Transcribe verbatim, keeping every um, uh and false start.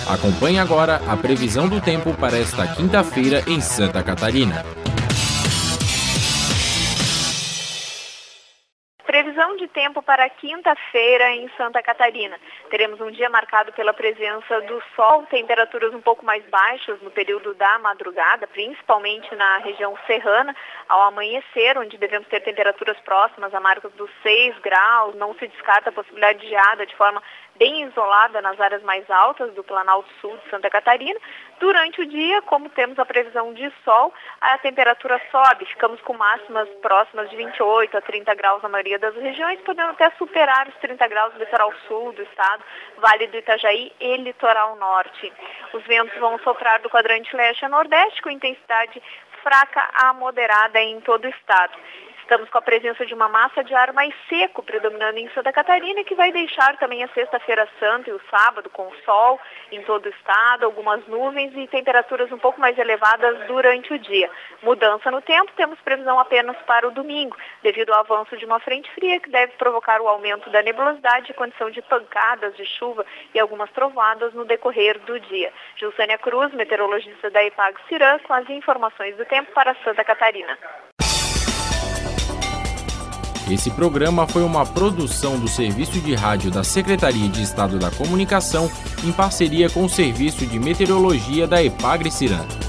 Acompanhe agora a previsão do tempo para esta quinta-feira em Santa Catarina. Previsão de tempo para quinta-feira em Santa Catarina. Teremos um dia marcado pela presença do sol, temperaturas um pouco mais baixas no período da madrugada, principalmente na região serrana, ao amanhecer, onde devemos ter temperaturas próximas à marca dos seis graus. Não se descarta a possibilidade de geada de forma bem isolada nas áreas mais altas do Planalto Sul de Santa Catarina. Durante o dia, como temos a previsão de sol, a temperatura sobe, ficamos com máximas próximas de vinte e oito a trinta graus na maioria das regiões, podendo até superar os trinta graus no litoral sul do estado, Vale do Itajaí e litoral norte. Os ventos vão soprar do quadrante leste a nordeste com intensidade fraca a moderada em todo o estado. Estamos com a presença de uma massa de ar mais seco predominando em Santa Catarina, que vai deixar também a sexta-feira santa e o sábado com sol em todo o estado, algumas nuvens e temperaturas um pouco mais elevadas durante o dia. Mudança no tempo, temos previsão apenas para o domingo, devido ao avanço de uma frente fria que deve provocar o aumento da nebulosidade e condição de pancadas de chuva e algumas trovoadas no decorrer do dia. Gilsânia Cruz, meteorologista da Epagre-Ciran, com as informações do tempo para Santa Catarina. Esse programa foi uma produção do Serviço de Rádio da Secretaria de Estado da Comunicação, em parceria com o Serviço de Meteorologia da Epagre-Ciran.